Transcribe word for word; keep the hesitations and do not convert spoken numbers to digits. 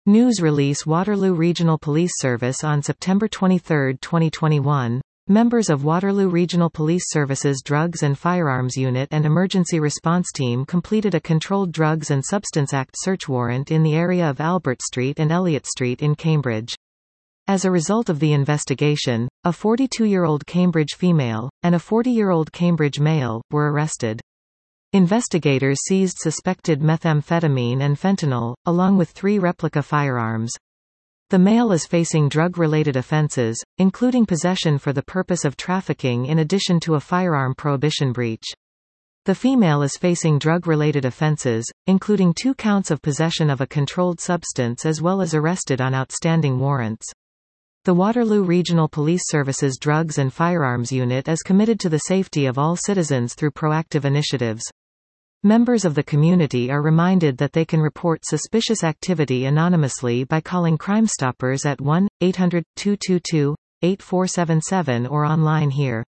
News release Waterloo Regional Police Service on September twenty-third, twenty twenty-one. Members of Waterloo Regional Police Service's Drugs and Firearms Unit and Emergency Response Team completed a Controlled Drugs and Substance Act search warrant in the area of Albert Street and Elliott Street in Cambridge. As a result of the investigation, a forty-two-year-old Cambridge female, and a forty-year-old Cambridge male, were arrested. Investigators seized suspected methamphetamine and fentanyl, along with three replica firearms. The male is facing drug-related offenses, including possession for the purpose of trafficking in addition to a firearm prohibition breach. The female is facing drug-related offenses, including two counts of possession of a controlled substance as well as arrested on outstanding warrants. The Waterloo Regional Police Service's Drugs and Firearms Unit is committed to the safety of all citizens through proactive initiatives. Members of the community are reminded that they can report suspicious activity anonymously by calling Crime Stoppers at one eight hundred, two two two, eight four seven seven or online here.